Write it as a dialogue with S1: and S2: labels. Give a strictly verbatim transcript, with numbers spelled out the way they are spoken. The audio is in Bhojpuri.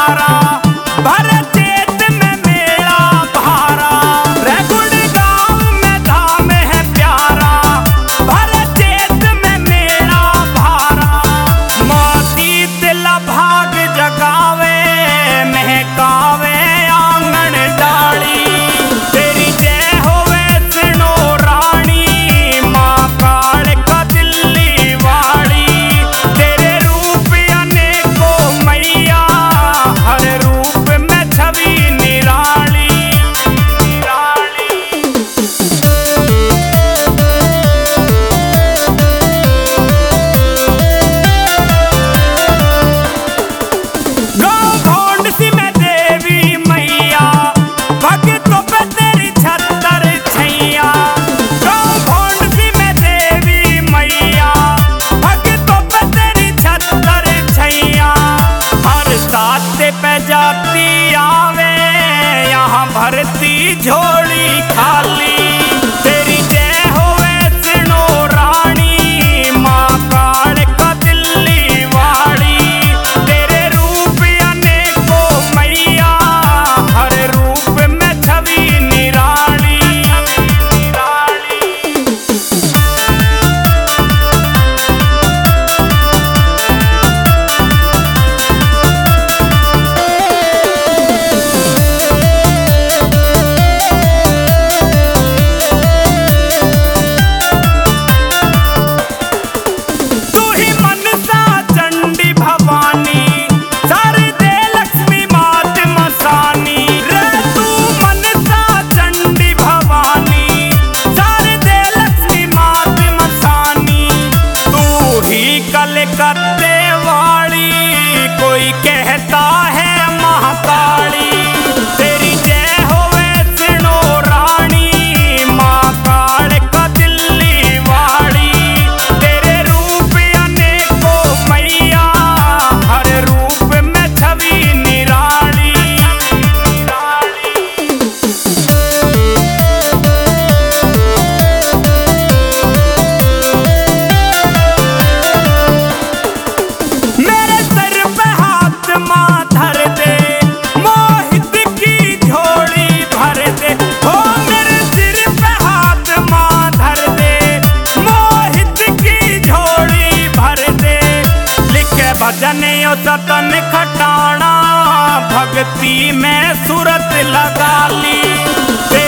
S1: प्यारा भर चेत में मेला भारा रे गुड़गांव में धाम है प्यारा भर चेत में मेला भारा मोती दिला भाग जगावे महकावे आंगन डाली तेरी जय होवे सिनो रानी माँ काल का दिल्ली वाली तेरे रूप अनेकों मैया हर रूप में छवि निराली निराली गाँव भोंड सी में देवी मैया भक्तों पे तेरी छत्तर छैया गाँव भोंड सी में देवी मैया भक्तों पे तेरी छत्तर छैया हर साथ पे जाती आवे यहाँ भरती झोली खाली तेरी जय होवे सिनो रानी माँ काल का दिल्ली वाली तेरे रूप अनेकों मैया हर रूप में छवि निराली निराली तू ही मनसा चंडी भवानी शारदे लक्ष्मी मात मसानी रे तू मनसा चंडी भवानी शारदे लक्ष्मी मात मसानी तू ही कलकत्ते वाली कोई कहता है महाकाली तेरी जय होवे सिनो रानी माँ काल का दिल्ली वाली तेरे रूप अनेकों मैया हर रूप में छवि निराली निराली मेरे सर पे हाथ माँ धर दे मोहित की झोली भर दे हो मेरे सिर पे हाथ माँ धर दे मोहित की झोली भर दे लिखे भजन यो सतन खटाना भक्ति में सूरत लगा ली